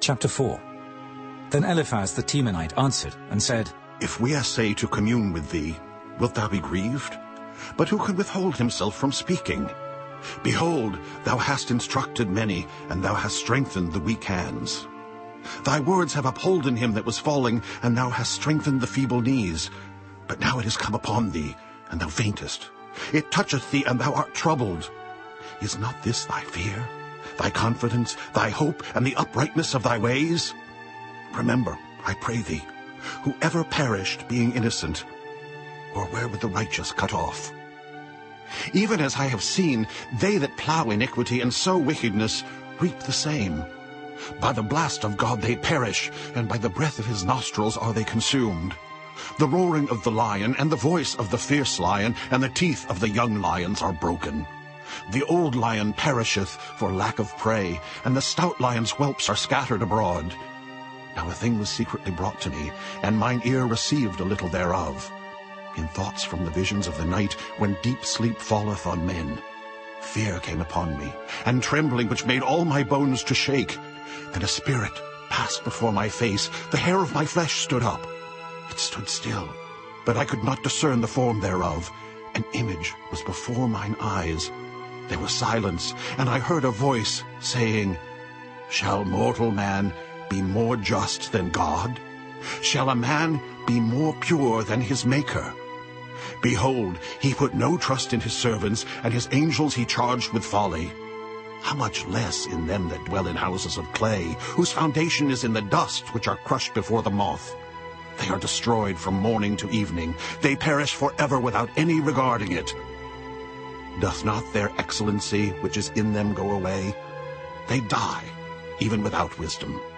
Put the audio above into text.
Chapter 4. Then Eliphaz the Temanite answered and said, If we essay to commune with thee, wilt thou be grieved? But who can withhold himself from speaking? Behold, thou hast instructed many, and thou hast strengthened the weak hands. Thy words have upholden him that was falling, and thou hast strengthened the feeble knees. But now it is come upon thee, and thou faintest. It toucheth thee, and thou art troubled. Is not this thy fear, thy confidence, thy hope, and the uprightness of thy ways? Remember, I pray thee, whoever perished being innocent, or where would the righteous cut off? Even as I have seen, they that plow iniquity and sow wickedness reap the same. By the blast of God they perish, and by the breath of his nostrils are they consumed. The roaring of the lion, and the voice of the fierce lion, and the teeth of the young lions are broken. The old lion perisheth for lack of prey, and the stout lion's whelps are scattered abroad. Now a thing was secretly brought to me, and mine ear received a little thereof. In thoughts from the visions of the night, when deep sleep falleth on men, fear came upon me, and trembling which made all my bones to shake. Then a spirit passed before my face, the hair of my flesh stood up. It stood still, but I could not discern the form thereof. An image was before mine eyes. There was silence, and I heard a voice saying, Shall mortal man be more just than God? Shall a man be more pure than his Maker? Behold, he put no trust in his servants, and his angels he charged with folly. How much less in them that dwell in houses of clay, whose foundation is in the dust, which are crushed before the moth. They are destroyed from morning to evening. They perish forever without any regarding it. Doth not their excellency which is in them go away? They die, even without wisdom.